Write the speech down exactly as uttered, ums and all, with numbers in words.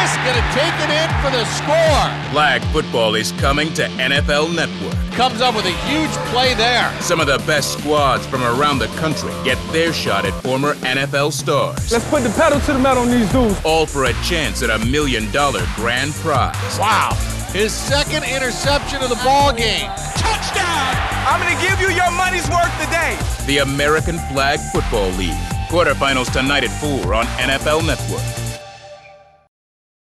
Davis gonna take it in for the score. Flag football is coming to N F L Network. Comes up with a huge play there. Some of the best squads from around the country get their shot at former N F L stars. Let's put the pedal to the metal on these dudes. All for a chance at a million dollar grand prize. Wow. His second interception of the ball game. Touchdown! I'm gonna give you your money's worth today. The American Flag Football League. Quarterfinals tonight at four on N F L Network.